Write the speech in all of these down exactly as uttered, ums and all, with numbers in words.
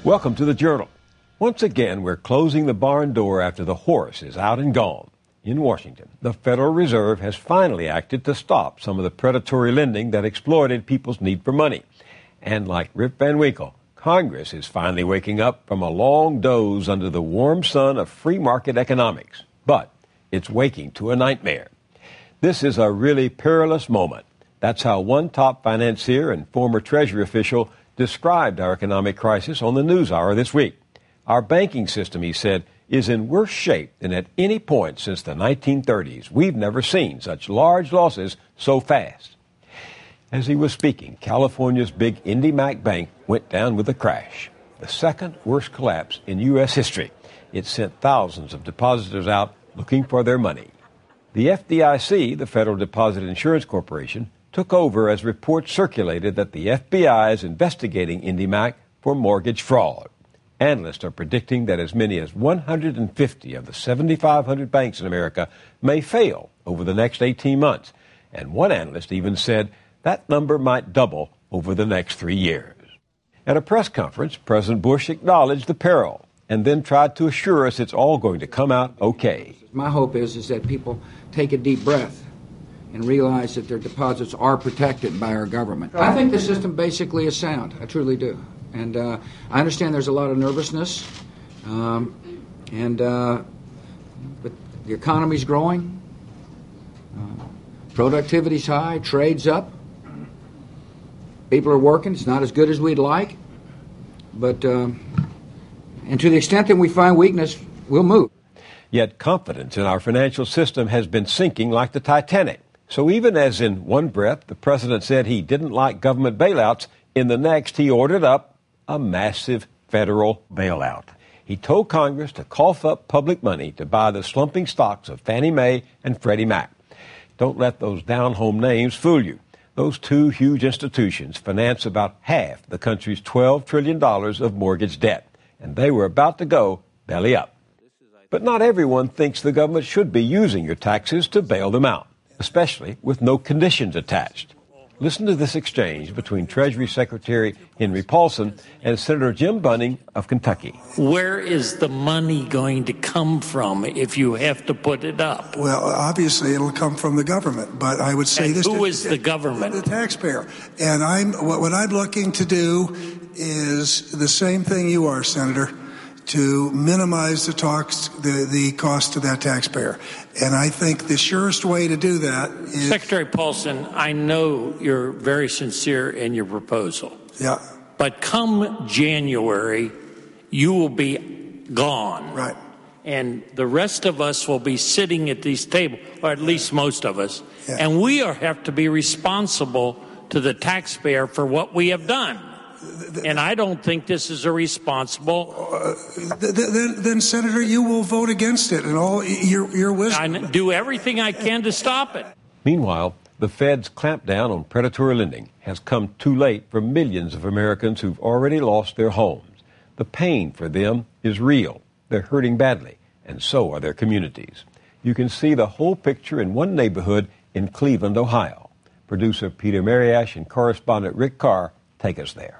Welcome to the Journal. Once again, we're closing the barn door after the horse is out and gone. In Washington, the Federal Reserve has finally acted to stop some of the predatory lending that exploited people's need for money. And like Rip Van Winkle, Congress is finally waking up from a long doze under the warm sun of free market economics. But it's waking to a nightmare. This is a really perilous moment. That's how one top financier and former Treasury official described our economic crisis on the NewsHour this week. Our banking system, he said, is in worse shape than at any point since the nineteen thirties. We've never seen such large losses so fast. As he was speaking, California's big IndyMac Bank went down with a crash, the second worst collapse in U S history. It sent thousands of depositors out looking for their money. The F D I C, the Federal Deposit Insurance Corporation, took over as reports circulated that the F B I is investigating IndyMac for mortgage fraud. Analysts are predicting that as many as one hundred fifty of the seven thousand five hundred banks in America may fail over the next eighteen months. And one analyst even said that number might double over the next three years. At a press conference, President Bush acknowledged the peril and then tried to assure us it's all going to come out okay. My hope is, is that people take a deep breath and realize that their deposits are protected by our government. I think the system basically is sound. I truly do. And uh, I understand there's a lot of nervousness, um, and uh, but the economy's growing, uh, productivity's high, trade's up, people are working. It's not as good as we'd like, but um, and to the extent that we find weakness, we'll move. Yet confidence in our financial system has been sinking like the Titanic. So even as in one breath the president said he didn't like government bailouts, in the next he ordered up a massive federal bailout. He told Congress to cough up public money to buy the slumping stocks of Fannie Mae and Freddie Mac. Don't let those down-home names fool you. Those two huge institutions finance about half the country's twelve trillion dollars of mortgage debt, and they were about to go belly up. But not everyone thinks the government should be using your taxes to bail them out, especially with no conditions attached. Listen to this exchange between Treasury Secretary Henry Paulson and Senator Jim Bunning of Kentucky. Where is the money going to come from if you have to put it up? Well, obviously it'll come from the government, but I would say and this. Who to, is the government? The taxpayer. And I'm what, what I'm looking to do is the same thing you are, Senator, to minimize the talks, the, the cost to that taxpayer. And I think the surest way to do that is... Secretary Paulson, I know you're very sincere in your proposal. Yeah. But come January, you will be gone. Right. And the rest of us will be sitting at these tables, or at least most of us, yeah. And we are, have to be responsible to the taxpayer for what we have done. And I don't think this is a responsible. Uh, then, then, Senator, you will vote against it, and all your your wisdom. I do everything I can to stop it. Meanwhile, the Fed's clampdown on predatory lending has come too late for millions of Americans who've already lost their homes. The pain for them is real. They're hurting badly, and so are their communities. You can see the whole picture in one neighborhood in Cleveland, Ohio. Producer Peter Mariash and correspondent Rick Carr take us there.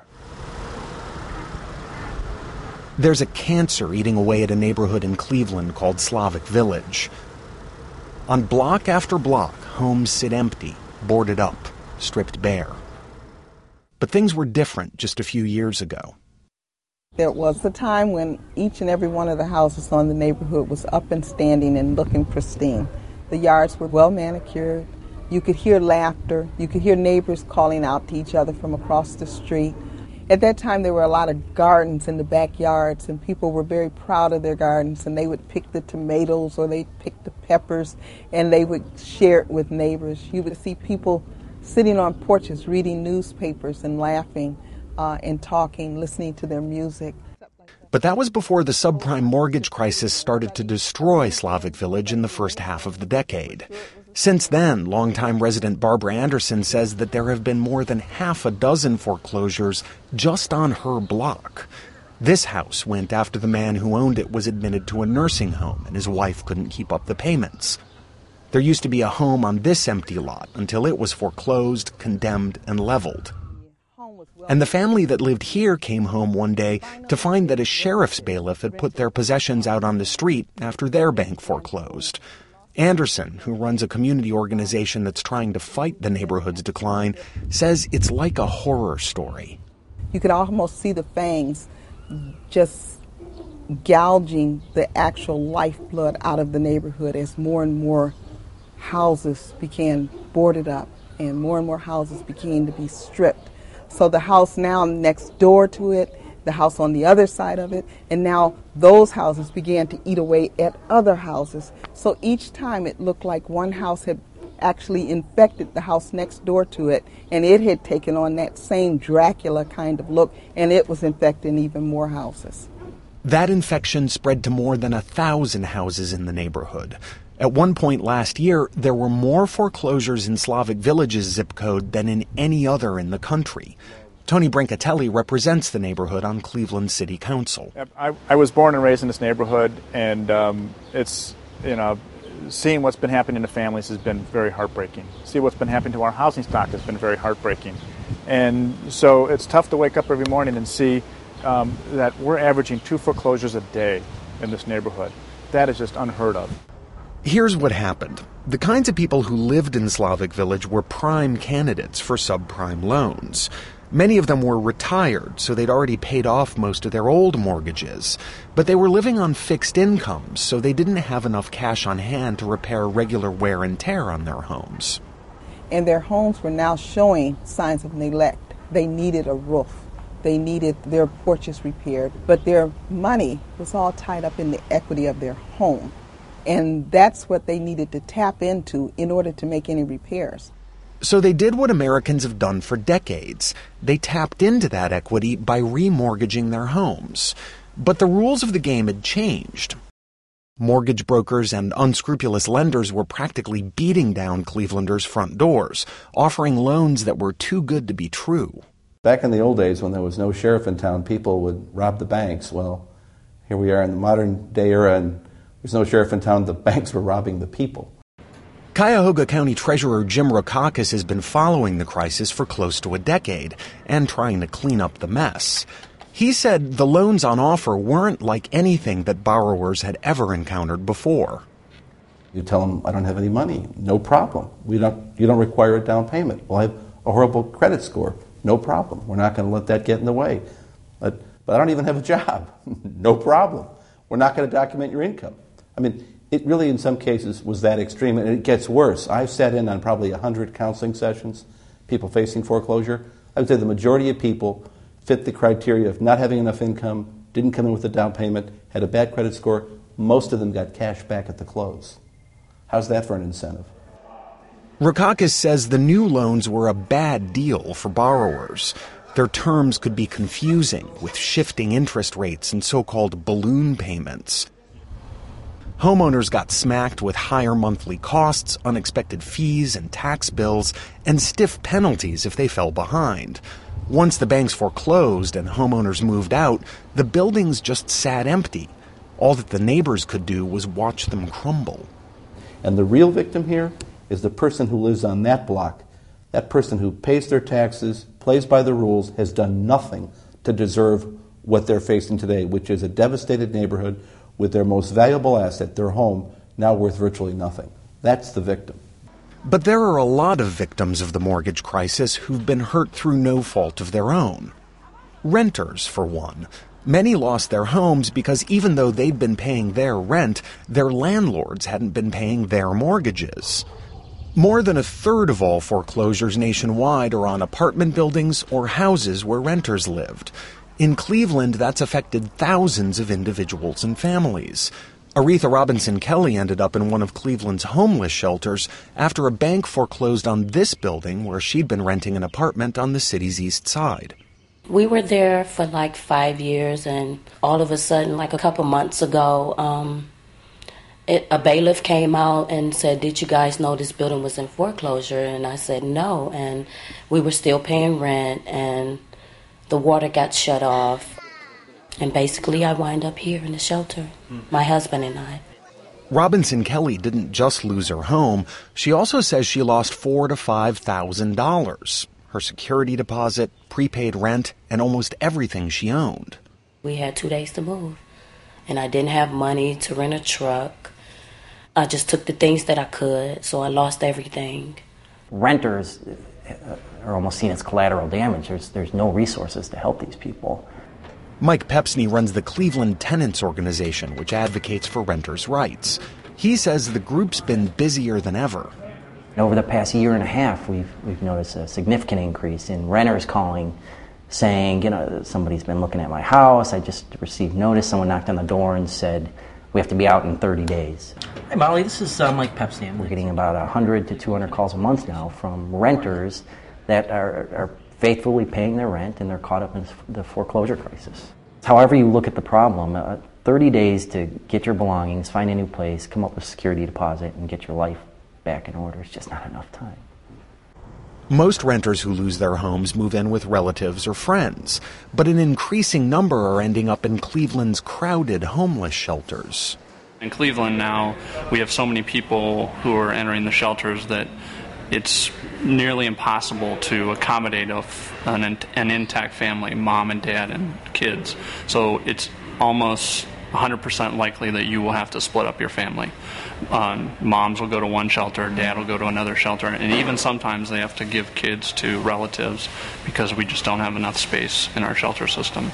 There's a cancer eating away at a neighborhood in Cleveland called Slavic Village. On block after block, homes sit empty, boarded up, stripped bare. But things were different just a few years ago. There was a time when each and every one of the houses on the neighborhood was up and standing and looking pristine. The yards were well manicured. You could hear laughter. You could hear neighbors calling out to each other from across the street. At that time, there were a lot of gardens in the backyards, and people were very proud of their gardens, and they would pick the tomatoes or they'd pick the peppers, and they would share it with neighbors. You would see people sitting on porches reading newspapers and laughing uh, and talking, listening to their music. But that was before the subprime mortgage crisis started to destroy Slavic Village in the first half of the decade. Since then, longtime resident Barbara Anderson says that there have been more than half a dozen foreclosures just on her block. This house went after the man who owned it was admitted to a nursing home and his wife couldn't keep up the payments. There used to be a home on this empty lot until it was foreclosed, condemned, and leveled. And the family that lived here came home one day to find that a sheriff's bailiff had put their possessions out on the street after their bank foreclosed. Anderson, who runs a community organization that's trying to fight the neighborhood's decline, says it's like a horror story. You could almost see the fangs just gouging the actual lifeblood out of the neighborhood as more and more houses began boarded up and more and more houses began to be stripped. So the house now next door to it, the house on the other side of it, and now those houses began to eat away at other houses. So each time it looked like one house had actually infected the house next door to it, and it had taken on that same Dracula kind of look, and it was infecting even more houses. That infection spread to more than a thousand houses in the neighborhood. At one point last year, there were more foreclosures in Slavic Village's zip code than in any other in the country. Tony Brancatelli represents the neighborhood on Cleveland City Council. I, I was born and raised in this neighborhood, and um, it's, you know, seeing what's been happening to families has been very heartbreaking. See what's been happening to our housing stock has been very heartbreaking. And so it's tough to wake up every morning and see um, that we're averaging two foreclosures a day in this neighborhood. That is just unheard of. Here's what happened. The kinds of people who lived in Slavic Village were prime candidates for subprime loans. Many of them were retired, so they'd already paid off most of their old mortgages. But they were living on fixed incomes, so they didn't have enough cash on hand to repair regular wear and tear on their homes. And their homes were now showing signs of neglect. They needed a roof. They needed their porches repaired. But their money was all tied up in the equity of their home. And that's what they needed to tap into in order to make any repairs. So they did what Americans have done for decades. They tapped into that equity by remortgaging their homes. But the rules of the game had changed. Mortgage brokers and unscrupulous lenders were practically beating down Clevelanders' front doors, offering loans that were too good to be true. Back in the old days when there was no sheriff in town, people would rob the banks. Well, here we are in the modern day era, and there's no sheriff in town. The banks were robbing the people. Cuyahoga County Treasurer Jim Rackauckus has been following the crisis for close to a decade and trying to clean up the mess. He said the loans on offer weren't like anything that borrowers had ever encountered before. You tell them, I don't have any money. No problem. We don't, you don't require a down payment. Well, I have a horrible credit score. No problem. We're not going to let that get in the way. But, but I don't even have a job. No problem. We're not going to document your income. I mean, it really, in some cases, was that extreme, and it gets worse. I've sat in on probably one hundred counseling sessions, people facing foreclosure. I would say the majority of people fit the criteria of not having enough income, didn't come in with a down payment, had a bad credit score. Most of them got cash back at the close. How's that for an incentive? Rackauckus says the new loans were a bad deal for borrowers. Their terms could be confusing, with shifting interest rates and so-called balloon payments. Homeowners got smacked with higher monthly costs, unexpected fees and tax bills, and stiff penalties if they fell behind. Once the banks foreclosed and homeowners moved out, the buildings just sat empty. All that the neighbors could do was watch them crumble. And the real victim here is the person who lives on that block. That person who pays their taxes, plays by the rules, has done nothing to deserve what they're facing today, which is a devastated neighborhood with their most valuable asset, their home, now worth virtually nothing. That's the victim. But there are a lot of victims of the mortgage crisis who've been hurt through no fault of their own. Renters, for one. Many lost their homes because even though they'd been paying their rent, their landlords hadn't been paying their mortgages. More than a third of all foreclosures nationwide are on apartment buildings or houses where renters lived. In Cleveland, that's affected thousands of individuals and families. Aretha Robinson Kelly ended up in one of Cleveland's homeless shelters after a bank foreclosed on this building where she'd been renting an apartment on the city's east side. We were there for like five years, and all of a sudden, like a couple months ago, um, it, a bailiff came out and said, "Did you guys know this building was in foreclosure?" And I said, "No," and we were still paying rent, and the water got shut off. And basically, I wind up here in the shelter, my husband and I. Robinson Kelly didn't just lose her home. She also says she lost four to five thousand dollars. her security deposit, prepaid rent, and almost everything she owned. We had two days to move, and I didn't have money to rent a truck. I just took the things that I could, so I lost everything. Renters are almost seen as collateral damage. There's, there's no resources to help these people. Mike Pepsney runs the Cleveland Tenants Organization, which advocates for renters' rights. He says the group's been busier than ever. Over the past year and a half, we've we've noticed a significant increase in renters calling, saying, you know, somebody's been looking at my house. I just received notice. Someone knocked on the door and said, we have to be out in thirty days. Hi, Molly. This is uh, Mike Pepsney. We're getting about one hundred to two hundred calls a month now from renters that are, are faithfully paying their rent, and they're caught up in the foreclosure crisis. However you look at the problem, uh, thirty days to get your belongings, find a new place, come up with a security deposit, and get your life back in order is just not enough time. Most renters who lose their homes move in with relatives or friends, but an increasing number are ending up in Cleveland's crowded homeless shelters. In Cleveland now, we have so many people who are entering the shelters that it's nearly impossible to accommodate a, an, an intact family, mom and dad and kids. So it's almost one hundred percent likely that you will have to split up your family. Um, moms will go to one shelter, dad will go to another shelter, and even sometimes they have to give kids to relatives because we just don't have enough space in our shelter system.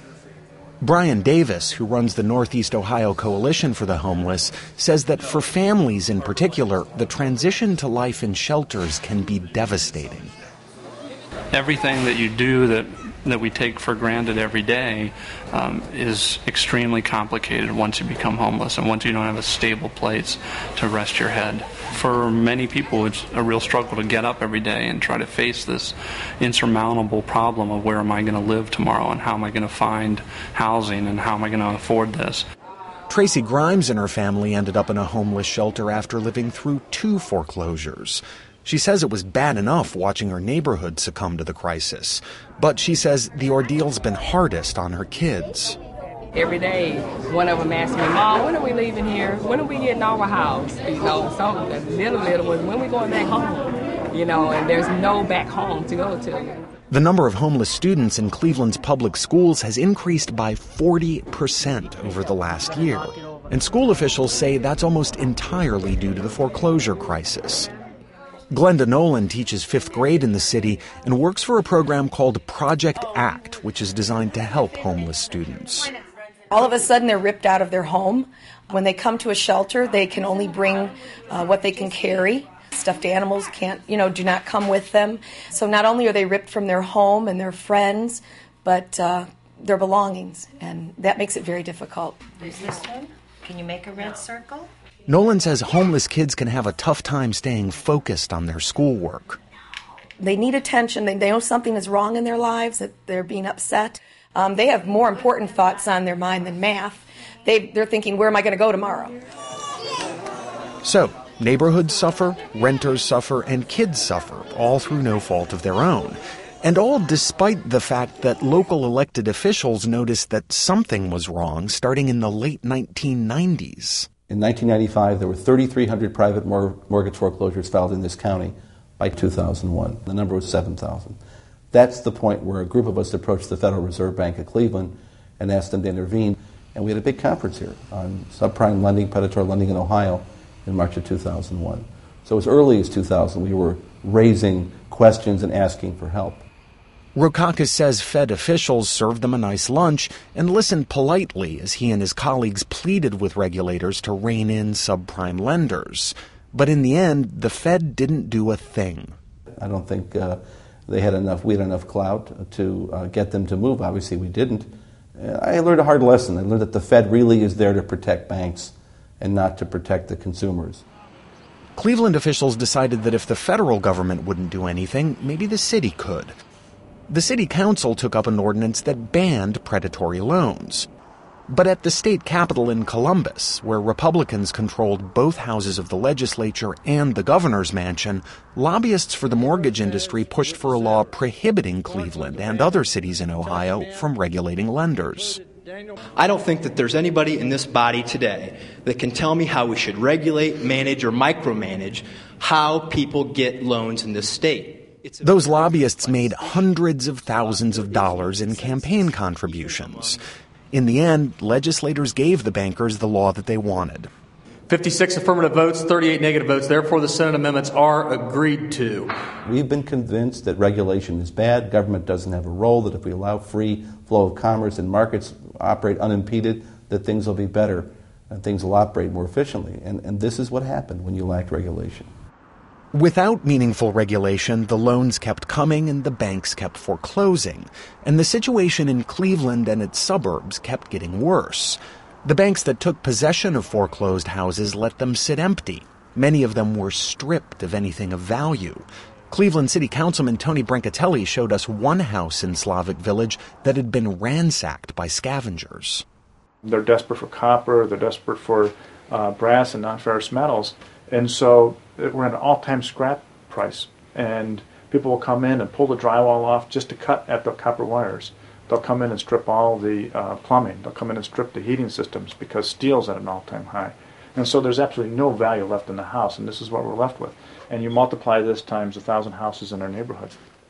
Brian Davis, who runs the Northeast Ohio Coalition for the Homeless, says that for families in particular, the transition to life in shelters can be devastating. Everything that you do that that we take for granted every day um, is extremely complicated once you become homeless and once you don't have a stable place to rest your head. For many people, it's a real struggle to get up every day and try to face this insurmountable problem of where am I going to live tomorrow and how am I going to find housing and how am I going to afford this. Tracy Grimes and her family ended up in a homeless shelter after living through two foreclosures. She says it was bad enough watching her neighborhood succumb to the crisis, but she says the ordeal's been hardest on her kids. Every day, one of them asks me, Mom, when are we leaving here? When are we getting our house? You know, so the little, little ones, when are we going back home? You know, and there's no back home to go to. The number of homeless students in Cleveland's public schools has increased by forty percent over the last year, and school officials say that's almost entirely due to the foreclosure crisis. Glenda Nolan teaches fifth grade in the city and works for a program called Project ACT, which is designed to help homeless students. All of a sudden, they're ripped out of their home. When they come to a shelter, they can only bring uh, what they can carry. Stuffed animals can't, you know, do not come with them. So not only are they ripped from their home and their friends, but uh, their belongings, and that makes it very difficult. There's this one. Can you make a red circle? Nolan says homeless kids can have a tough time staying focused on their schoolwork. They need attention. They know something is wrong in their lives, that they're being upset. Um, they have more important thoughts on their mind than math. They, they're thinking, where am I going to go tomorrow? So, neighborhoods suffer, renters suffer, and kids suffer, all through no fault of their own. And all despite the fact that local elected officials noticed that something was wrong starting in the late nineteen nineties. In nineteen ninety-five, there were thirty-three hundred private mor- mortgage foreclosures filed in this county. By two thousand one, the number was seven thousand. That's the point where a group of us approached the Federal Reserve Bank of Cleveland and asked them to intervene. And we had a big conference here on subprime lending, predatory lending in Ohio in March of two thousand one. So as early as two thousand, we were raising questions and asking for help. Rokakis says Fed officials served them a nice lunch and listened politely as he and his colleagues pleaded with regulators to rein in subprime lenders. But in the end, the Fed didn't do a thing. I don't think uh, they had enough, we had enough clout to uh, get them to move. Obviously, we didn't. Uh, I learned a hard lesson. I learned that the Fed really is there to protect banks and not to protect the consumers. Cleveland officials decided that if the federal government wouldn't do anything, maybe the city could. The city council took up an ordinance that banned predatory loans. But at the state capitol in Columbus, where Republicans controlled both houses of the legislature and the governor's mansion, lobbyists for the mortgage industry pushed for a law prohibiting Cleveland and other cities in Ohio from regulating lenders. I don't think that there's anybody in this body today that can tell me how we should regulate, manage, or micromanage how people get loans in this state. Those lobbyists made hundreds of thousands of dollars in campaign contributions. In the end, legislators gave the bankers the law that they wanted. fifty-six affirmative votes, thirty-eight negative votes. Therefore, the Senate amendments are agreed to. We've been convinced that regulation is bad, government doesn't have a role, that if we allow free flow of commerce and markets operate unimpeded, that things will be better and things will operate more efficiently. And, and this is what happened when you lacked regulation. Without meaningful regulation, the loans kept coming and the banks kept foreclosing. And the situation in Cleveland and its suburbs kept getting worse. The banks that took possession of foreclosed houses let them sit empty. Many of them were stripped of anything of value. Cleveland City Councilman Tony Brancatelli showed us one house in Slavic Village that had been ransacked by scavengers. They're desperate for copper, they're desperate for uh, brass and non-ferrous metals, and so we're at an all-time scrap price. And people will come in and pull the drywall off just to cut at the copper wires. They'll come in and strip all the uh, plumbing. They'll come in and strip the heating systems because steel's at an all-time high. And so there's absolutely no value left in the house, and this is what we're left with. And you multiply this times a thousand houses in our neighborhood.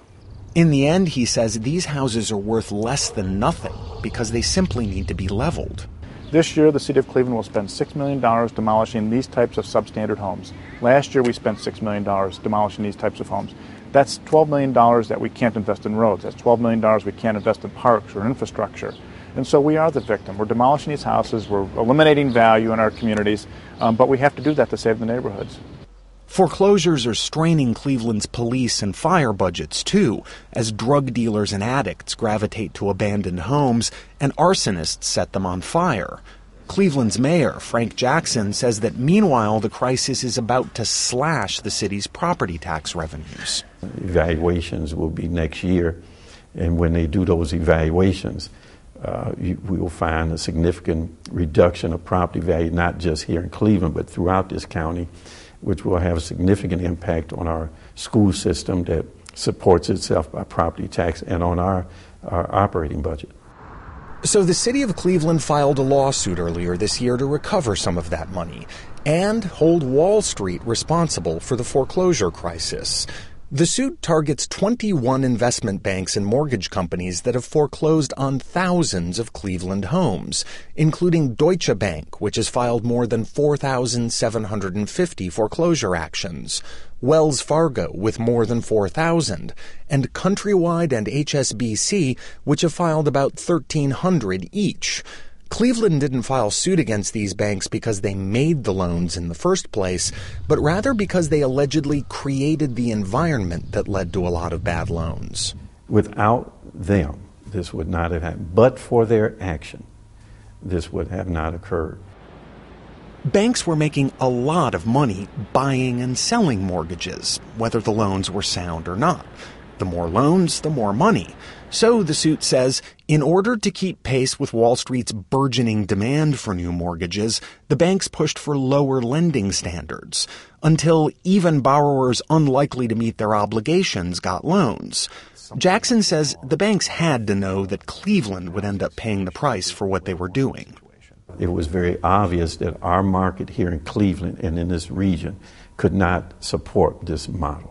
In the end, he says, these houses are worth less than nothing because they simply need to be leveled. This year, the City of Cleveland will spend six million dollars demolishing these types of substandard homes. Last year, we spent six million dollars demolishing these types of homes. That's twelve million dollars that we can't invest in roads. That's twelve million dollars we can't invest in parks or infrastructure. And so we are the victim. We're demolishing these houses. We're eliminating value in our communities. Um, but we have to do that to save the neighborhoods. Foreclosures are straining Cleveland's police and fire budgets, too, as drug dealers and addicts gravitate to abandoned homes and arsonists set them on fire. Cleveland's mayor, Frank Jackson, says that meanwhile the crisis is about to slash the city's property tax revenues. Evaluations will be next year, and when they do those evaluations, uh, you, we will find a significant reduction of property value, not just here in Cleveland, but throughout this county, which will have a significant impact on our school system that supports itself by property tax and on our, our operating budget. So the city of Cleveland filed a lawsuit earlier this year to recover some of that money and hold Wall Street responsible for the foreclosure crisis. The suit targets twenty-one investment banks and mortgage companies that have foreclosed on thousands of Cleveland homes, including Deutsche Bank, which has filed more than four thousand seven hundred fifty foreclosure actions, Wells Fargo with more than four thousand, and Countrywide and H S B C, which have filed about thirteen hundred each. Cleveland didn't file suit against these banks because they made the loans in the first place, but rather because they allegedly created the environment that led to a lot of bad loans. Without them, this would not have happened. But for their action, this would have not occurred. Banks were making a lot of money buying and selling mortgages, whether the loans were sound or not. The more loans, the more money. So, the suit says, in order to keep pace with Wall Street's burgeoning demand for new mortgages, the banks pushed for lower lending standards, until even borrowers unlikely to meet their obligations got loans. Jackson says the banks had to know that Cleveland would end up paying the price for what they were doing. It was very obvious that our market here in Cleveland and in this region could not support this model.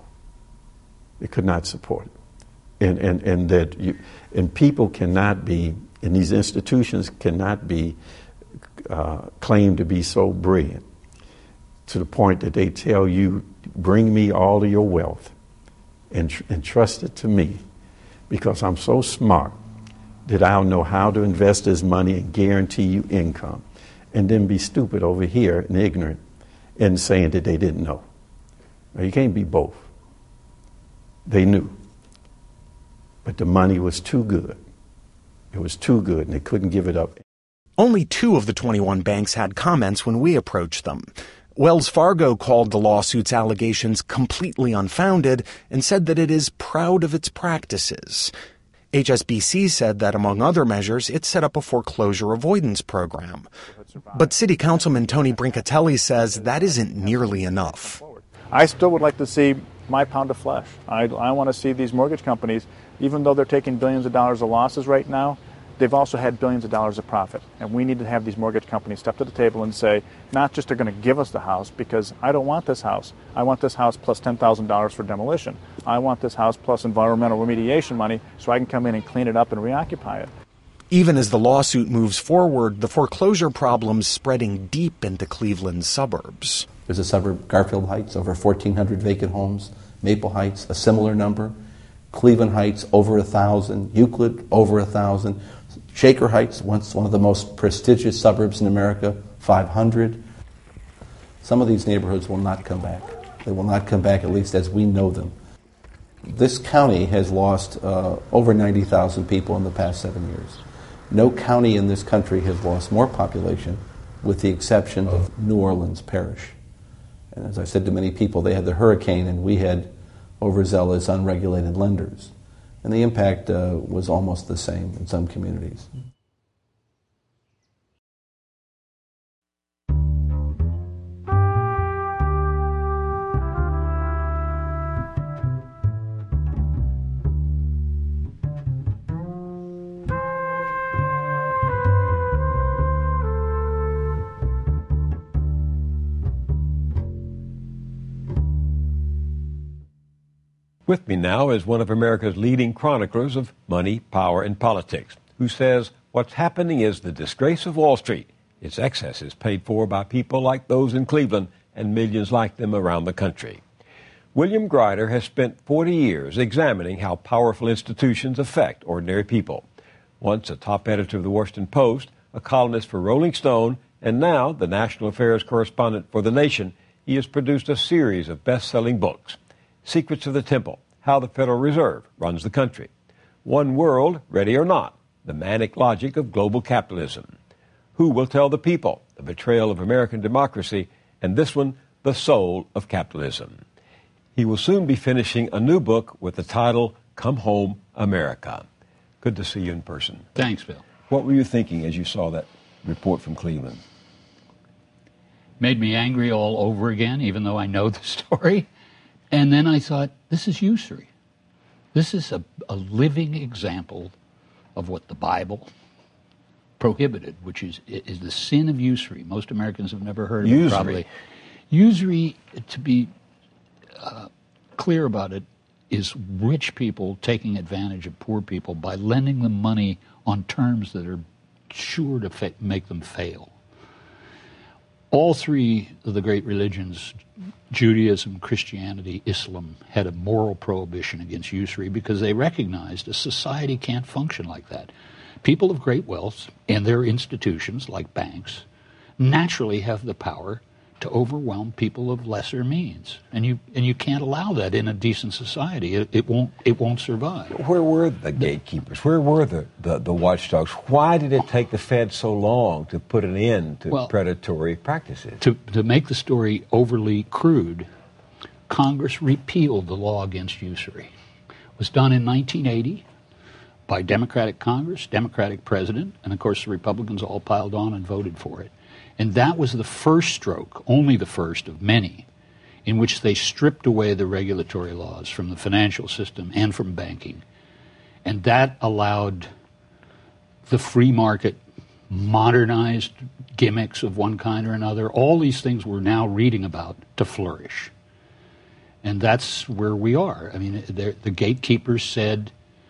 It could not support it. And, and, and that you, and people cannot be, and these institutions cannot be uh, claimed to be so brilliant to the point that they tell you, bring me all of your wealth and, tr- and trust it to me because I'm so smart that I'll know how to invest this money and guarantee you income, and then be stupid over here and ignorant and saying that they didn't know. Now, you can't be both. They knew. But the money was too good. It was too good, and they couldn't give it up. Only two of the twenty-one banks had comments when we approached them. Wells Fargo called the lawsuit's allegations completely unfounded and said that it is proud of its practices. H S B C said that, among other measures, it set up a foreclosure avoidance program. But City Councilman Tony Brancatelli says that isn't nearly enough. I still would like to see my pound of flesh. I, I want to see these mortgage companies, even though they're taking billions of dollars of losses right now, they've also had billions of dollars of profit. And we need to have these mortgage companies step to the table and say, not just they're going to give us the house, because I don't want this house. I want this house plus ten thousand dollars for demolition. I want this house plus environmental remediation money so I can come in and clean it up and reoccupy it. Even as the lawsuit moves forward, the foreclosure problem's spreading deep into Cleveland's suburbs. There's a suburb, Garfield Heights, over fourteen hundred vacant homes. Maple Heights, a similar number. Cleveland Heights, over a thousand. Euclid, over a thousand. Shaker Heights, once one of the most prestigious suburbs in America, five hundred. Some of these neighborhoods will not come back. They will not come back, at least as we know them. This county has lost uh, over ninety thousand people in the past seven years. No county in this country has lost more population, with the exception of New Orleans Parish. And as I said to many people, they had the hurricane and we had overzealous, unregulated lenders. And the impact uh, was almost the same in some communities. With me now is one of America's leading chroniclers of money, power, and politics, who says what's happening is the disgrace of Wall Street. Its excesses paid for by people like those in Cleveland and millions like them around the country. William Grider has spent forty years examining how powerful institutions affect ordinary people. Once a top editor of the Washington Post, a columnist for Rolling Stone, and now the national affairs correspondent for The Nation, he has produced a series of best-selling books. Secrets of the Temple, How the Federal Reserve Runs the Country. One World, Ready or Not, The Manic Logic of Global Capitalism. Who Will Tell the People, The Betrayal of American Democracy, and this one, The Soul of Capitalism. He will soon be finishing a new book with the title, Come Home, America. Good to see you in person. Thanks, Bill. What were you thinking as you saw that report from Cleveland? Made me angry all over again, even though I know the story. And then I thought, this is usury. This is a, a living example of what the Bible prohibited, which is is the sin of usury. Most Americans have never heard of usury. it, probably. Usury, to be uh, clear about it, is rich people taking advantage of poor people by lending them money on terms that are sure to fa- make them fail. All three of the great religions, Judaism, Christianity, Islam, had a moral prohibition against usury because they recognized a society can't function like that. People of great wealth and their institutions, like banks, naturally have the power to overwhelm people of lesser means, and you and you can't allow that in a decent society. It, it won't it won't survive. Where were the gatekeepers? Where were the, the, the watchdogs? Why did it take the Fed so long to put an end to well, predatory practices? To to make the story overly crude, Congress repealed the law against usury. It was done in nineteen eighty by Democratic Congress, Democratic President, and of course the Republicans all piled on and voted for it. And that was the first stroke, only the first of many, in which they stripped away the regulatory laws from the financial system and from banking. And that allowed the free market, modernized gimmicks of one kind or another, all these things we're now reading about, to flourish. And that's where we are. I mean, the gatekeepers said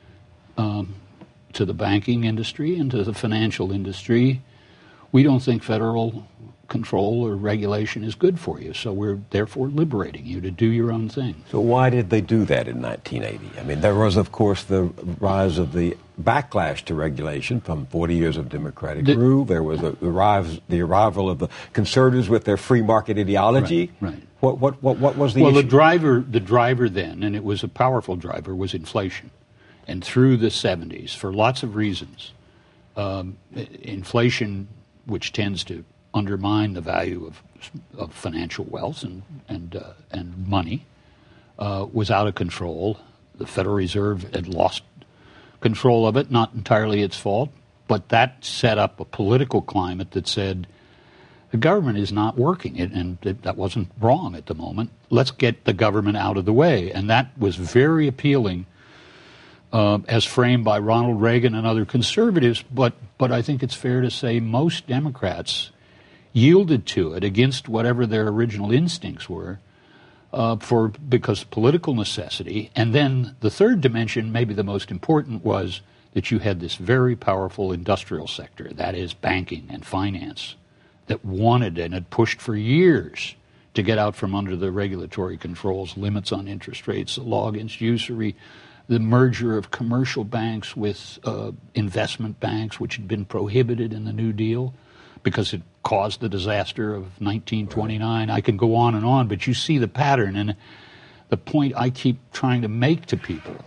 um, to the banking industry and to the financial industry, we don't think federal control or regulation is good for you, so we're therefore liberating you to do your own thing. So why did they do that in nineteen eighty? I mean, there was, of course, the rise of the backlash to regulation from forty years of Democratic the, rule. There was a, the, rise, the arrival of the conservatives with their free market ideology. Right. right. What, what, what, what was the well, issue? Well, the driver, the driver then, and it was a powerful driver, was inflation. And through the seventies, for lots of reasons, um, inflation, which tends to undermine the value of, of financial wealth and and uh, and money, uh, was out of control. The Federal Reserve had lost control of it, not entirely its fault, but that set up a political climate that said the government is not working, it, and it, that wasn't wrong at the moment. Let's get the government out of the way, and that was very appealing uh, as framed by Ronald Reagan and other conservatives, but, but I think it's fair to say most Democrats yielded to it against whatever their original instincts were, uh, for because political necessity. And then the third dimension, maybe the most important, was that you had this very powerful industrial sector, that is banking and finance, that wanted and had pushed for years to get out from under the regulatory controls, limits on interest rates, the law against usury, the merger of commercial banks with uh, investment banks, which had been prohibited in the New Deal because it caused the disaster of nineteen twenty-nine. I can go on and on, but you see the pattern. And the point I keep trying to make to people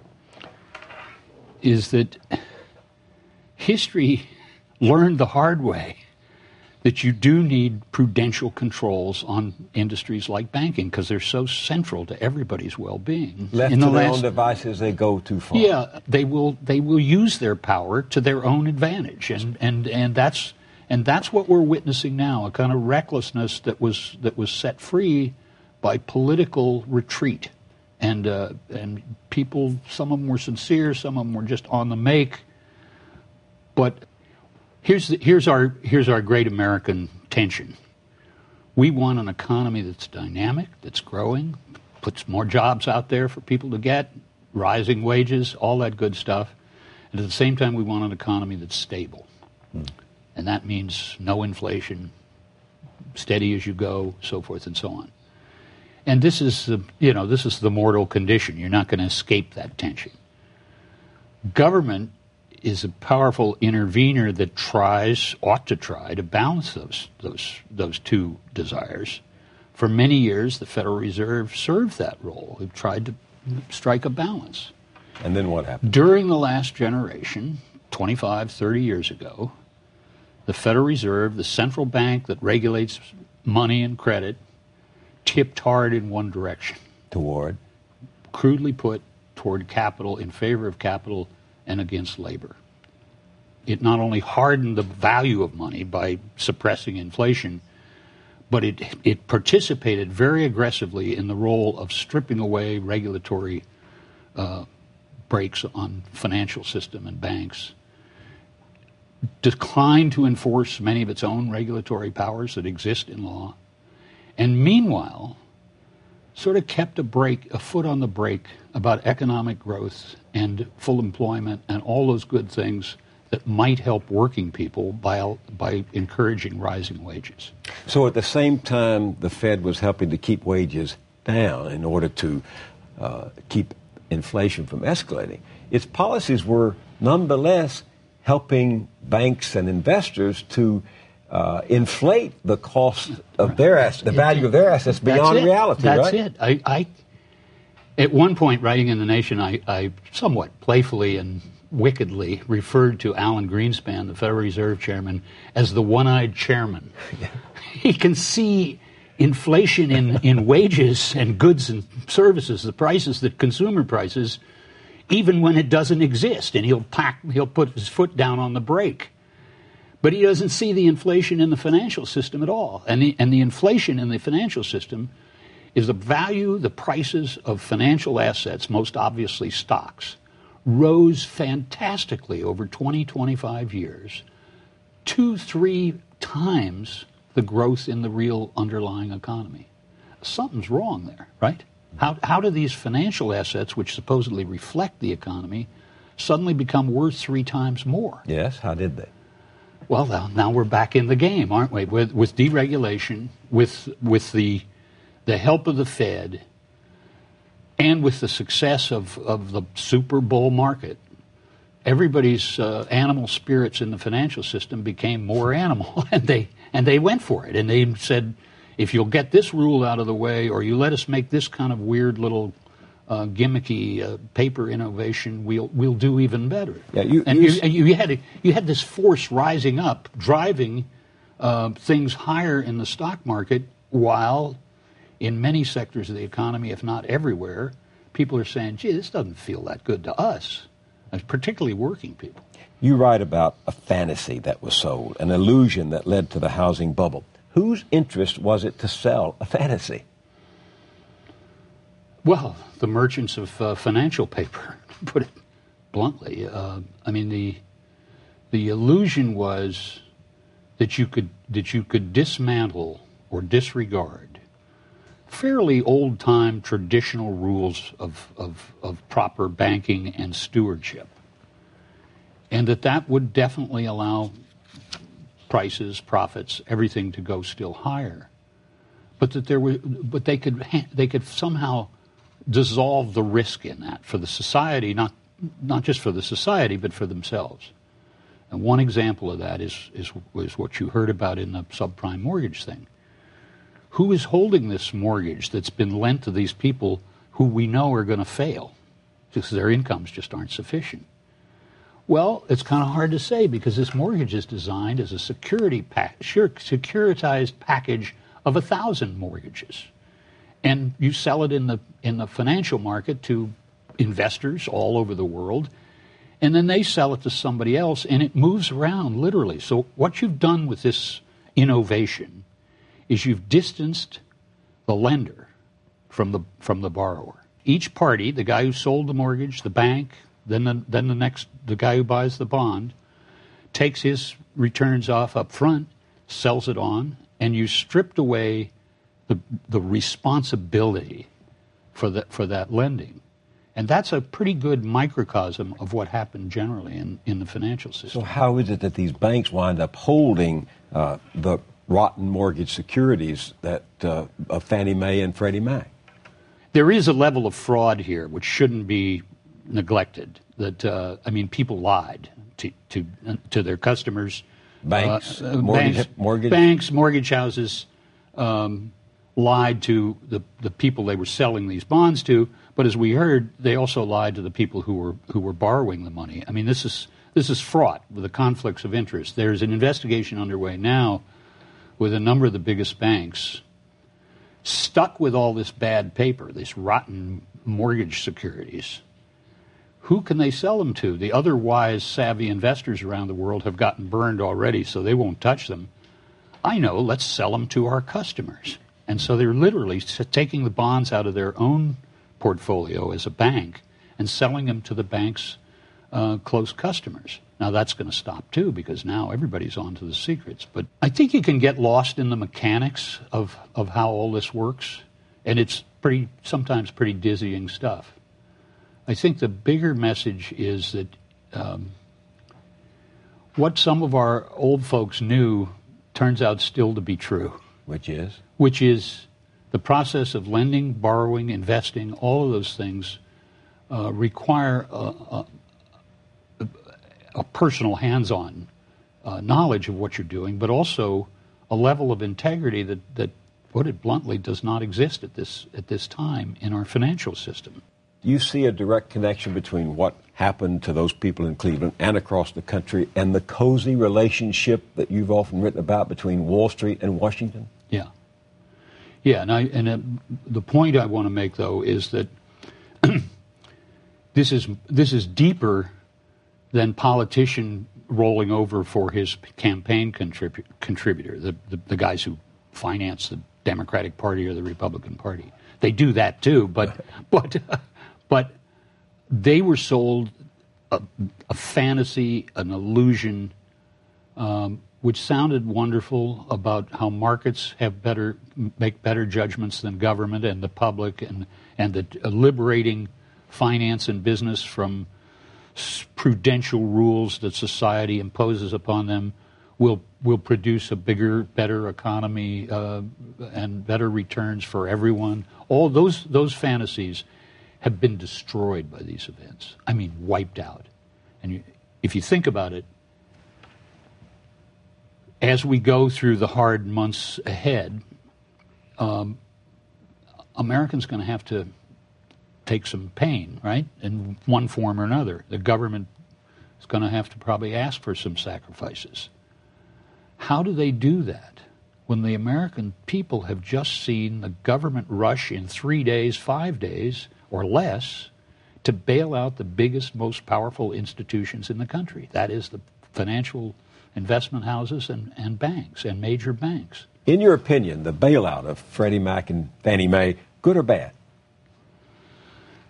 is that history learned the hard way that you do need prudential controls on industries like banking because they're so central to everybody's well-being. Left In to the their last, own devices, they go too far. Yeah, they will. They will use their power to their own advantage, and and and that's and that's what we're witnessing now—a kind of recklessness that was that was set free by political retreat, and uh, and people. Some of them were sincere, some of them were just on the make, but. Here's, the, here's, our, here's our great American tension. We want an economy that's dynamic, that's growing, puts more jobs out there for people to get, rising wages, all that good stuff. And at the same time, we want an economy that's stable. Mm. And that means no inflation, steady as you go, so forth and so on. And this is, the, you know, this is the mortal condition. You're not going to escape that tension. Government is a powerful intervener that tries, ought to try, to balance those those those two desires. For many years, the Federal Reserve served that role. It tried to strike a balance. And then what happened? During the last generation, twenty-five, thirty years ago, the Federal Reserve, the central bank that regulates money and credit, tipped hard in one direction. Toward? Crudely put, toward capital, in favor of capital, and against labor. It not only hardened the value of money by suppressing inflation, but it, it participated very aggressively in the role of stripping away regulatory uh, brakes on financial system and banks, declined to enforce many of its own regulatory powers that exist in law, and meanwhile sort of kept a brake, a foot on the brake about economic growth and full employment and all those good things that might help working people by by encouraging rising wages. So at the same time, the Fed was helping to keep wages down in order to uh, keep inflation from escalating. Its policies were nonetheless helping banks and investors to Uh, inflate the cost of their assets, the value of their assets beyond reality, That's right? it. I, I, at one point, writing in The Nation, I, I somewhat playfully and wickedly referred to Alan Greenspan, the Federal Reserve Chairman, as the one-eyed chairman. He can see inflation in, in wages and goods and services, the prices, the consumer prices, even when it doesn't exist, and he'll pack, he'll put his foot down on the brake. But he doesn't see the inflation in the financial system at all. And the, and the inflation in the financial system is the value, the prices of financial assets, most obviously stocks, rose fantastically over twenty, twenty-five years, two, three times the growth in the real underlying economy. Something's wrong there, right? How, how do these financial assets, which supposedly reflect the economy, suddenly become worth three times more? Yes, how did they? Well, now, now we're back in the game, aren't we? With, with deregulation, with with the the help of the Fed, and with the success of, of the super bull market, everybody's uh, animal spirits in the financial system became more animal, and they and they went for it. And they said, if you'll get this rule out of the way, or you let us make this kind of weird little Uh, gimmicky uh, paper innovation, we'll we'll do even better. Yeah, you, and you, you, you had a, you had this force rising up, driving uh, things higher in the stock market, while in many sectors of the economy, if not everywhere, people are saying, "Gee, this doesn't feel that good to us," and particularly working people. You write about a fantasy that was sold, an illusion that led to the housing bubble. Whose interest was it to sell a fantasy? Well, the merchants of uh, financial paper, put it bluntly. Uh, I mean, the the illusion was that you could that you could dismantle or disregard fairly old-time traditional rules of, of, of proper banking and stewardship, and that that would definitely allow prices, profits, everything to go still higher, but that there were, but they could they could somehow dissolve the risk in that for the society, not not just for the society, but for themselves. And one example of that is is was what you heard about in the subprime mortgage thing. Who is holding this mortgage that's been lent to these people who we know are going to fail because their incomes just aren't sufficient? Well, it's kind of hard to say because this mortgage is designed as a security pack, securitized package of a thousand mortgages, and you sell it in the in the financial market to investors all over the world, and then they sell it to somebody else, and it moves around literally. So what you've done with this innovation is you've distanced the lender from the from the borrower. Each party, the guy who sold the mortgage, the bank, then the, then the next, the guy who buys the bond, takes his returns off up front, sells it on, and you stripped away the the responsibility for that for that lending. And that's a pretty good microcosm of what happened generally in, in the financial system. So how is it that these banks wind up holding uh, the rotten mortgage securities that uh, of Fannie Mae and Freddie Mac? There is a level of fraud here which shouldn't be neglected. That uh, I mean, people lied to to to their customers. Banks, uh, mortgage, banks, mortgage, banks, mortgage houses um, lied to the the people they were selling these bonds to. But as we heard, they also lied to the people who were who were borrowing the money. I mean, this is this is fraught with the conflicts of interest. There's an investigation underway now with a number of the biggest banks stuck with all this bad paper, this rotten mortgage securities. Who can they sell them to? The otherwise savvy investors around the world have gotten burned already, so they won't touch them. I know, let's sell them to our customers. And so they're literally taking the bonds out of their own portfolio as a bank and selling them to the bank's uh, close customers. Now that's going to stop too, because now everybody's on to the secrets. But I think you can get lost in the mechanics of, of how all this works, and it's pretty sometimes pretty dizzying stuff. I think the bigger message is that um, what some of our old folks knew turns out still to be true. Which is? Which is the process of lending, borrowing, investing, all of those things uh, require a, a, a personal hands-on uh, knowledge of what you're doing, but also a level of integrity that, that, put it bluntly, does not exist at this at this time in our financial system. Do you see a direct connection between what happened to those people in Cleveland and across the country and the cozy relationship that you've often written about between Wall Street and Washington? Yeah. Yeah, and, I, and uh, the point I want to make, though, is that this is this is deeper than politician rolling over for his campaign contribu- contributor, the, the, the guys who finance the Democratic Party or the Republican Party. They do that, too, but but but they were sold a, a fantasy, an illusion, um, which sounded wonderful about how markets have better make better judgments than government and the public, and and that uh, liberating finance and business from prudential rules that society imposes upon them will will produce a bigger, better economy uh, and better returns for everyone. All those those fantasies have been destroyed by these events. I mean, wiped out. And you, if you think about it, as we go through the hard months ahead, um, Americans going to have to take some pain, right, in one form or another. The government is going to have to probably ask for some sacrifices. How do they do that when the American people have just seen the government rush in three days, five days, or less to bail out the biggest, most powerful institutions in the country? That is the financial investment houses and, and banks and major banks. In your opinion, the bailout of Freddie Mac and Fannie Mae, good or bad?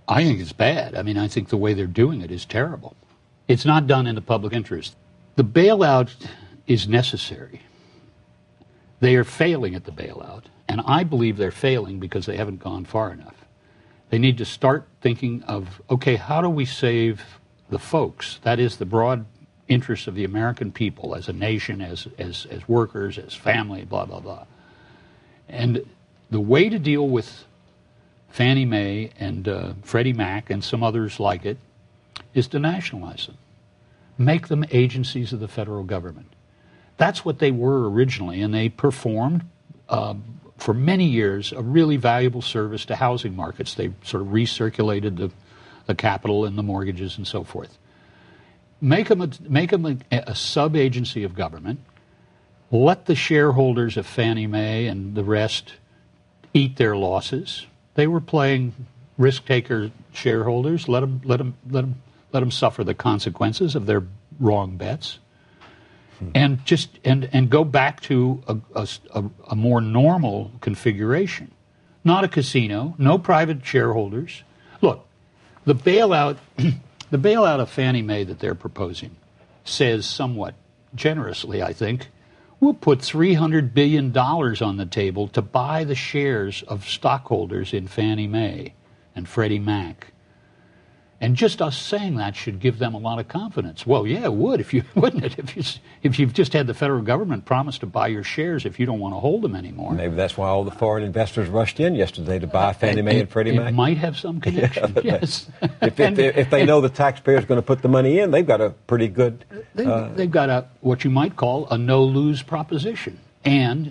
I think it's bad. I mean, I think the way they're doing it is terrible. It's not done in the public interest. The bailout is necessary. They are failing at the bailout, and I believe they're failing because they haven't gone far enough. They need to start thinking of, okay, how do we save the folks? That is the broad interests of the American people as a nation, as, as, as workers, as family, blah, blah, blah. And the way to deal with Fannie Mae and uh, Freddie Mac and some others like it is to nationalize them. Make them agencies of the federal government. That's what they were originally, and they performed uh, for many years a really valuable service to housing markets. They sort of recirculated the, the capital and the mortgages and so forth. Make them a, make them a, a sub-agency of government. Let the shareholders of Fannie Mae and the rest eat their losses. They were playing risk-taker shareholders. Let them, let them, let them, let them suffer the consequences of their wrong bets. Hmm. And just and, and go back to a, a, a more normal configuration. Not a casino, no private shareholders. Look, the bailout the bailout of Fannie Mae that they're proposing says somewhat generously, I think, we'll put three hundred billion dollars on the table to buy the shares of stockholders in Fannie Mae and Freddie Mac. And just us saying that should give them a lot of confidence. Well, yeah, it would, if you wouldn't it? If, you, if you've just had the federal government promise to buy your shares if you don't want to hold them anymore. Maybe that's why all the foreign investors rushed in yesterday to buy Fannie Mae it, and Freddie it Mac. It might have some connection, yes. if, if, they, if they know the taxpayer's going to put the money in, they've got a pretty good... They, uh, they've got a what you might call a no-lose proposition. And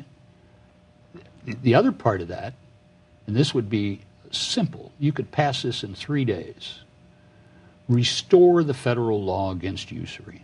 the other part of that, and this would be simple, you could pass this in three days. Restore the federal law against usury.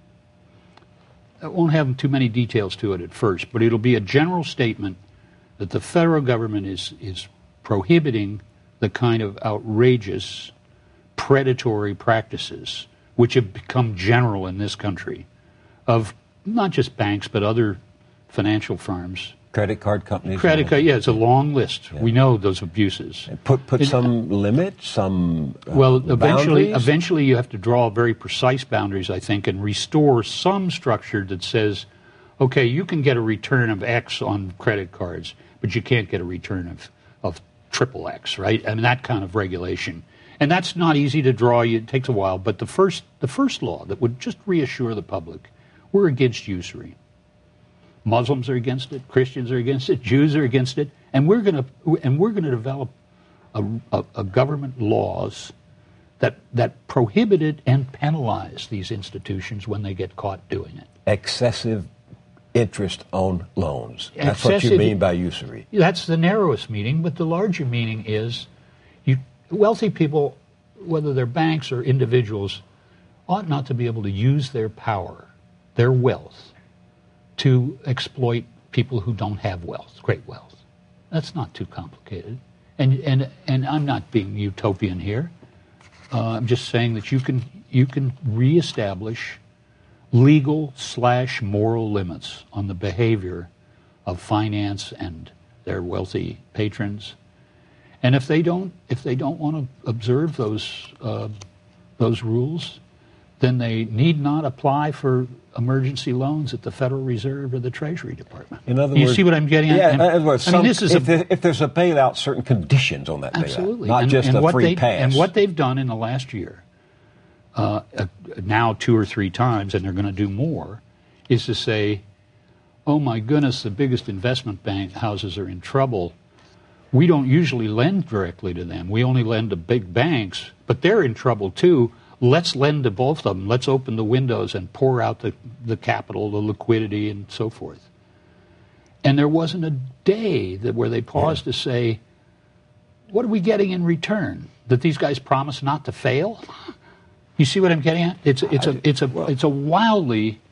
I won't have too many details to it at first, but it'll be a general statement that the federal government is, is prohibiting the kind of outrageous, predatory practices which have become general in this country of not just banks but other financial firms. Credit card companies. Credit card, yeah, it's a long list. Yeah. We know those abuses. And put put it, some limits, some uh, well, eventually, boundaries? eventually you have to draw very precise boundaries, I think, and restore some structure that says, okay, you can get a return of X on credit cards, but you can't get a return of of triple X, right? I mean, that kind of regulation, and that's not easy to draw. It takes a while, but the first the first law that would just reassure the public, we're against usury. Muslims are against it, Christians are against it, Jews are against it, and we're going to and we're going to develop a, a, a government laws that that prohibit it and penalize these institutions when they get caught doing it. Excessive interest on loans. That's Excessive, what you mean by usury. That's the narrowest meaning, but the larger meaning is you wealthy people, whether they're banks or individuals, ought not to be able to use their power, their wealth, to exploit people who don't have wealth, great wealth. That's not too complicated. And and and I'm not being utopian here. Uh, I'm just saying that you can you can reestablish legal slash moral limits on the behavior of finance and their wealthy patrons. And if they don't if they don't want to observe those uh, those rules, then they need not apply for emergency loans at the Federal Reserve or the Treasury Department. In other you words, see what I'm getting at? Yeah, and, in other words, I mean, some, this is if, a, there, if there's a bailout, certain conditions on that absolutely. bailout, not and, just and a what free they, pass. And what they've done in the last year, uh, uh, now two or three times, and they're going to do more, is to say, oh my goodness, the biggest investment bank houses are in trouble. We don't usually lend directly to them. We only lend to big banks, but they're in trouble too. Let's lend to both of them. Let's open the windows and pour out the, the capital, the liquidity, and so forth. And there wasn't a day that where they paused yeah. to say, what are we getting in return? That these guys promise not to fail? You see what I'm getting at? It's, it's, a, it's, a, it's a wildly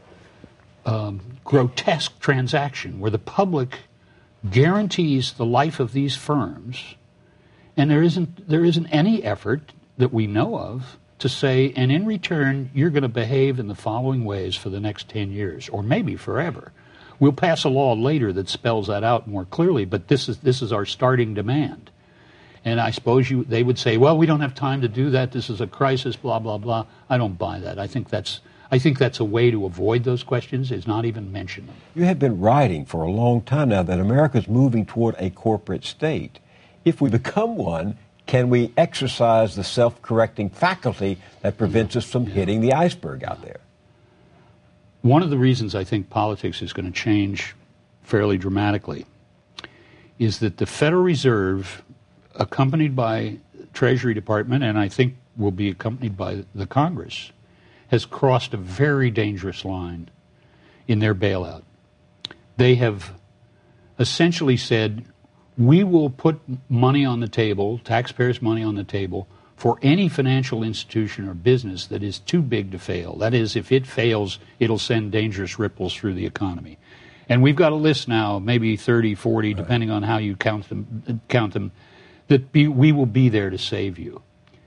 um, grotesque transaction where the public guarantees the life of these firms, and there isn't, there isn't any effort that we know of to say, and in return, you're going to behave in the following ways for the next ten years, or maybe forever. We'll pass a law later that spells that out more clearly, but this is this is our starting demand. And I suppose you they would say, well, we don't have time to do that. This is a crisis, blah, blah, blah. I don't buy that. I think that's I think that's a way to avoid those questions, is not even mention them. You have been writing for a long time now that America is moving toward a corporate state. If we become one, can we exercise the self-correcting faculty that prevents us from hitting the iceberg out there? One of the reasons I think politics is going to change fairly dramatically is that the Federal Reserve, accompanied by Treasury Department, and I think will be accompanied by the Congress, has crossed a very dangerous line in their bailout. They have essentially said, we will put money on the table, taxpayers' money on the table, for any financial institution or business that is too big to fail. That is, if it fails, it'll send dangerous ripples through the economy. And we've got a list now, maybe thirty, forty, right, depending on how you count them, count them that be, we will be there to save you.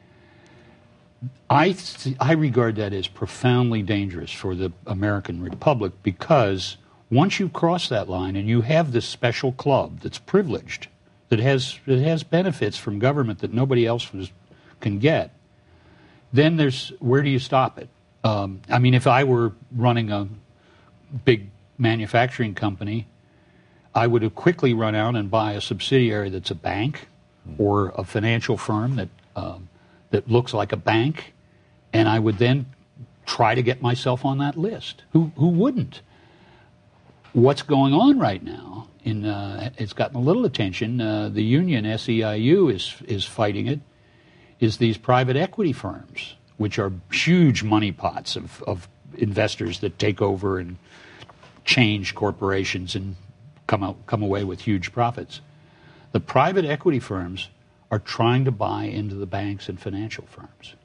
I, th- I regard that as profoundly dangerous for the American Republic, because once you cross that line and you have this special club that's privileged, that has that has benefits from government that nobody else was, can get, then there's, where do you stop it? Um, I mean, if I were running a big manufacturing company, I would have quickly run out and buy a subsidiary that's a bank or a financial firm that um, that looks like a bank, and I would then try to get myself on that list. Who who wouldn't? What's going on right now, in uh, it's gotten a little attention, uh, the union, S E I U, is is fighting it, is these private equity firms, which are huge money pots of, of investors that take over and change corporations and come out, come away with huge profits. The private equity firms are trying to buy into the banks and financial firms.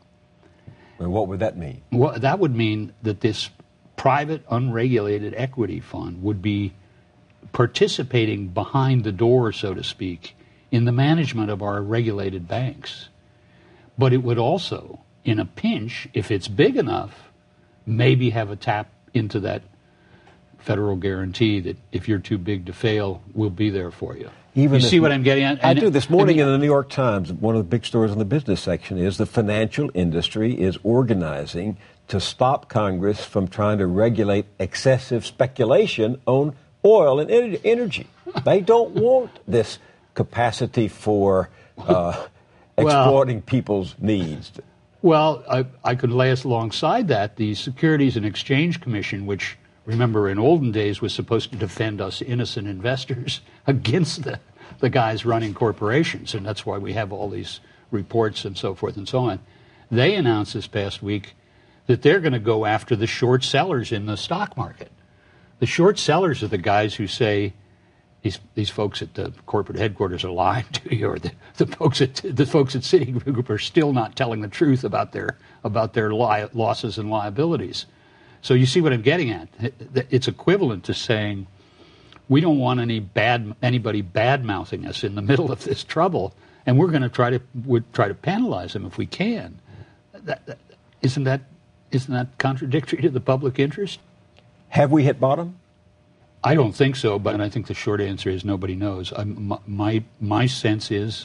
And what would that mean? Well, that would mean that this private, unregulated equity fund would be participating behind the door, so to speak, in the management of our regulated banks. But it would also, in a pinch, if it's big enough, maybe have a tap into that federal guarantee that if you're too big to fail, we'll be there for you. Even you see what I'm getting at? I and do. This morning I mean, in the New York Times, one of the big stories in the business section is the financial industry is organizing to stop Congress from trying to regulate excessive speculation on oil and energy. They don't want this capacity for uh, exploiting well, people's needs. Well, I, I could lay us alongside that. The Securities and Exchange Commission, which, remember, in olden days was supposed to defend us innocent investors against the, the guys running corporations, and that's why we have all these reports and so forth and so on. They announced this past week that they're going to go after the short sellers in the stock market. The short sellers are the guys who say, these these folks at the corporate headquarters are lying to you, or the, the folks at the folks at Citigroup are still not telling the truth about their about their li- losses and liabilities. So you see what I'm getting at. It's equivalent to saying we don't want any bad anybody bad mouthing us in the middle of this trouble, and we're going to try to would try to penalize them if we can. That, that, isn't that isn't that contradictory to the public interest? Have we hit bottom? I don't think so, but I think the short answer is nobody knows. I'm, my my sense is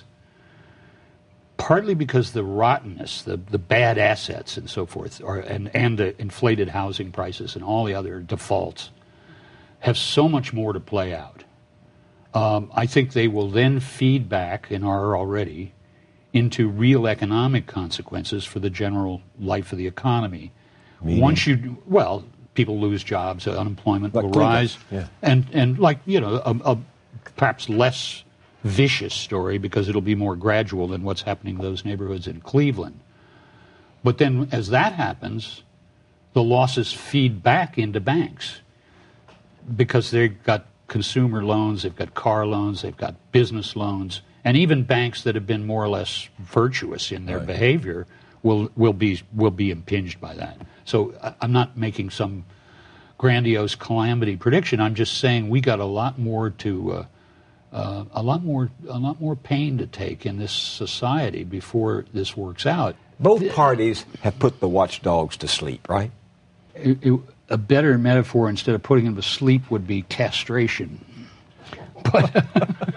partly because the rottenness, the, the bad assets and so forth, are, and, and the inflated housing prices and all the other defaults have so much more to play out. Um, I think they will then feed back, and are already, into real economic consequences for the general life of the economy. Meaning? Once you, well, people lose jobs, unemployment like will Cleveland. rise, yeah. and and like you know, a, a perhaps less vicious story because it'll be more gradual than what's happening in those neighborhoods in Cleveland. But then, as that happens, the losses feed back into banks because they've got consumer loans, they've got car loans, they've got business loans, and even banks that have been more or less virtuous in their right. behavior will will be will be impinged by that. So I'm not making some grandiose calamity prediction. I'm just saying we got a lot more to uh, uh, a lot more a lot more pain to take in this society before this works out. Both parties have put the watchdogs to sleep, right? It, it, a better metaphor instead of putting them to sleep would be castration. But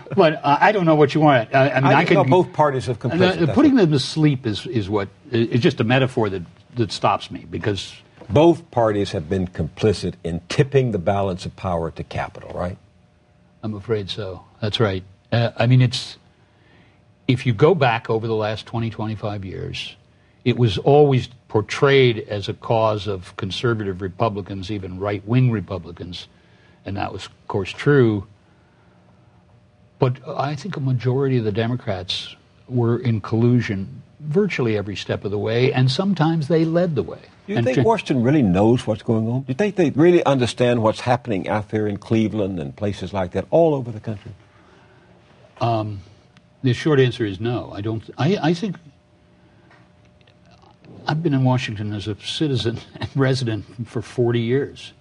But uh, I don't know what you want. I, I mean, I, I can. know both parties have complicit. Uh, putting them to sleep is is what is just a metaphor that that stops me because both parties have been complicit in tipping the balance of power to capital, right? I'm afraid so. That's right. Uh, I mean, it's if you go back over the last twenty, twenty-five years, it was always portrayed as a cause of conservative Republicans, even right-wing Republicans, and that was, of course, true. But I think a majority of the Democrats were in collusion virtually every step of the way, and sometimes they led the way. Do you and think to, Washington really knows what's going on? Do you think they really understand what's happening out there in Cleveland and places like that all over the country? Um, the short answer is no. I don't. I, I think I've been in Washington as a citizen and resident for forty years,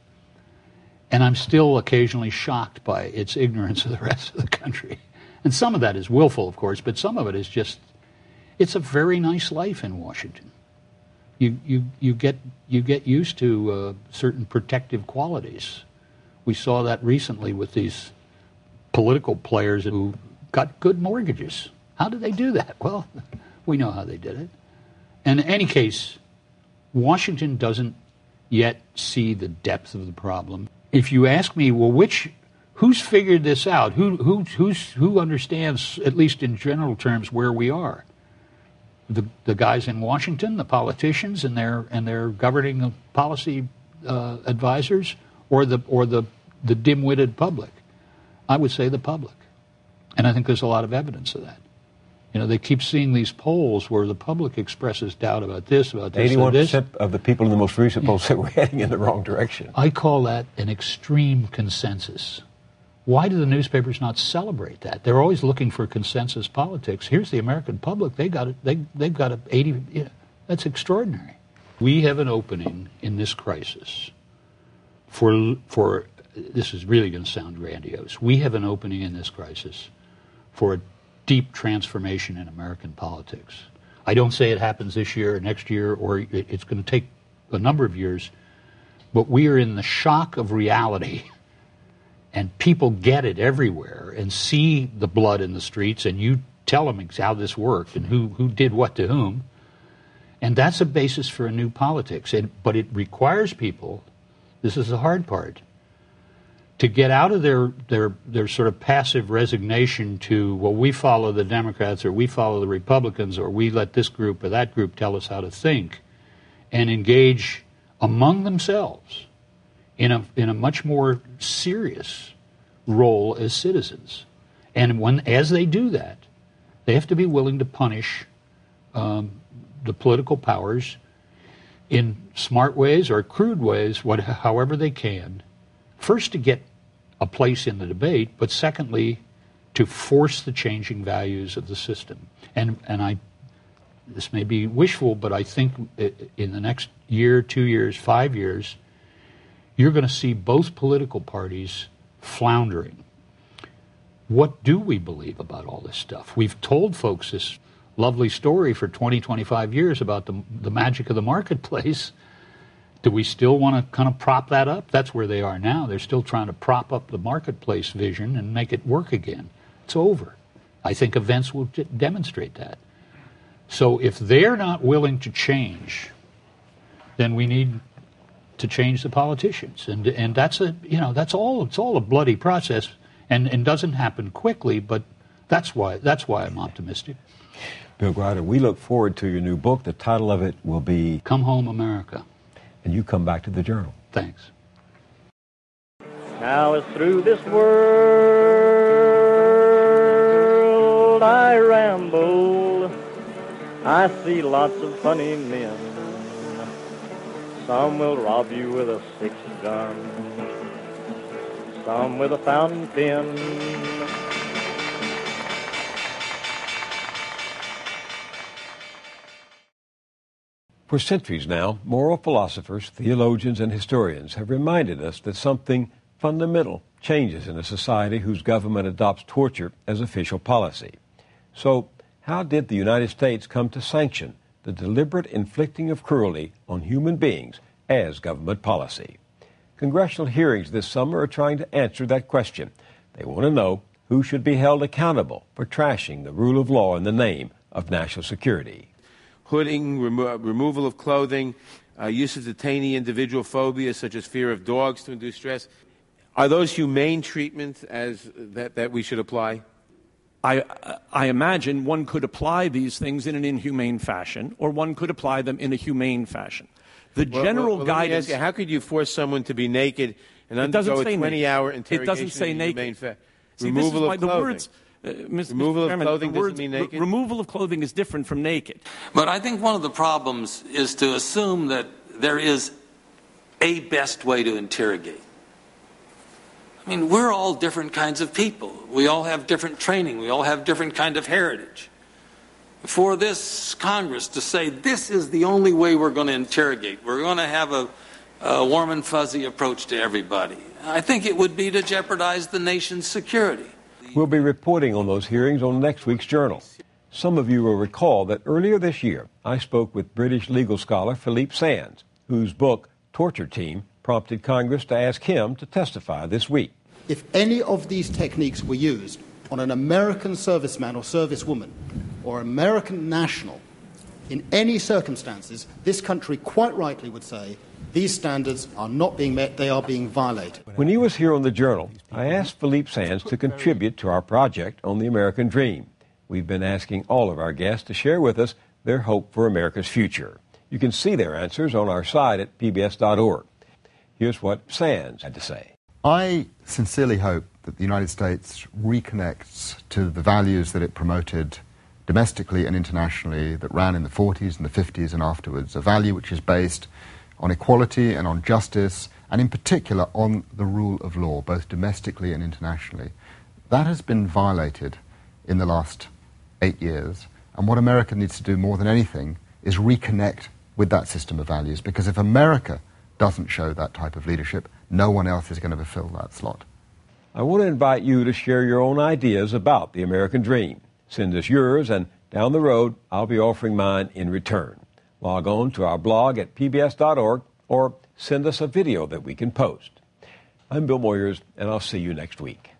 and I'm still occasionally shocked by its ignorance of the rest of the country. And some of that is willful, of course, but some of it is just, it's a very nice life in Washington. You you you get you get used to uh, certain protective qualities. We saw that recently with these political players who got good mortgages. How did they do that? Well, we know how they did it. And in any case, Washington doesn't yet see the depth of the problem. If you ask me, well, which who's figured this out? Who who who's who understands, at least in general terms, where we are? The the guys in Washington, the politicians and their and their governing policy uh, advisors, or the or the the dim-witted public? I would say the public, and I think there's a lot of evidence of that. You know, they keep seeing these polls where the public expresses doubt about this, about this, Eighty-one this. percent of the people in the most recent polls say we're heading in the wrong direction. I call that an extreme consensus. Why do the newspapers not celebrate that? They're always looking for consensus politics. Here's the American public. They got it. They they've got a eighty. You know, that's extraordinary. We have an opening in this crisis for for. This is really going to sound grandiose. We have an opening in this crisis for a deep transformation in American politics. I don't say it happens this year or next year, or it's going to take a number of years, but we are in the shock of reality. And people get it everywhere and see the blood in the streets, and you tell them how this worked and who, who did what to whom. And that's a basis for a new politics. And, but it requires people, this is the hard part, to get out of their, their, their sort of passive resignation to, well, we follow the Democrats or we follow the Republicans or we let this group or that group tell us how to think, and engage among themselves in a in a much more serious role as citizens. And when as they do that, they have to be willing to punish um, the political powers in smart ways or crude ways, what, however they can, first to get a place in the debate, but secondly, to force the changing values of the system. And and I, this may be wishful, but I think in the next year, two years, five years, you're going to see both political parties floundering. What do we believe about all this stuff? We've told folks this lovely story for twenty, twenty-five years about the, the magic of the marketplace. Do we still want to kind of prop that up? That's where they are now. They're still trying to prop up the marketplace vision and make it work again. It's over. I think events will d- demonstrate that. So if they're not willing to change, then we need to change the politicians, and and that's a you know that's all it's all a bloody process, and, and doesn't happen quickly. But that's why that's why I'm optimistic. Bill Greider, we look forward to your new book. The title of it will be "Come Home, America," and you come back to the Journal. Thanks. Now as through this world I ramble, I see lots of funny men. Some will rob you with a six gun, some with a fountain pen. For centuries now, moral philosophers, theologians, and historians have reminded us that something fundamental changes in a society whose government adopts torture as official policy. So, how did the United States come to sanction the deliberate inflicting of cruelty on human beings as government policy? Congressional hearings this summer are trying to answer that question. They want to know who should be held accountable for trashing the rule of law in the name of national security. Hooding, remo- removal of clothing, uh, use of detainee individual phobias such as fear of dogs to induce stress. Are those humane treatments as that, that we should apply? I, I imagine one could apply these things in an inhumane fashion, or one could apply them in a humane fashion. The well, general well, well, guidance. Let me ask you, how could you force someone to be naked and undergo a twenty-hour interrogation? It doesn't say in naked. Humane fa- See, removal this is why of the clothing. words. Uh, Mister Removal Chairman, of clothing the words, doesn't mean naked. Re- removal of clothing is different from naked. But I think one of the problems is to assume that there is a best way to interrogate. I mean, we're all different kinds of people. We all have different training. We all have different kind of heritage. For this Congress to say this is the only way we're going to interrogate, we're going to have a, a warm and fuzzy approach to everybody, I think it would be to jeopardize the nation's security. We'll be reporting on those hearings on next week's Journal. Some of you will recall that earlier this year, I spoke with British legal scholar Philippe Sands, whose book, Torture Team, prompted Congress to ask him to testify this week. If any of these techniques were used on an American serviceman or servicewoman or American national, in any circumstances, this country quite rightly would say these standards are not being met, they are being violated. When he was here on the Journal, I asked Philippe Sands to contribute to our project on the American Dream. We've been asking all of our guests to share with us their hope for America's future. You can see their answers on our site at P B S dot org. Here's what Sands had to say. I sincerely hope that the United States reconnects to the values that it promoted domestically and internationally that ran in the forties and the fifties and afterwards, a value which is based on equality and on justice, and in particular on the rule of law, both domestically and internationally. That has been violated in the last eight years, and what America needs to do more than anything is reconnect with that system of values, because if America doesn't show that type of leadership, no one else is going to fulfill that slot. I want to invite you to share your own ideas about the American Dream. Send us yours, and down the road, I'll be offering mine in return. Log on to our blog at P B S dot org or send us a video that we can post. I'm Bill Moyers, and I'll see you next week.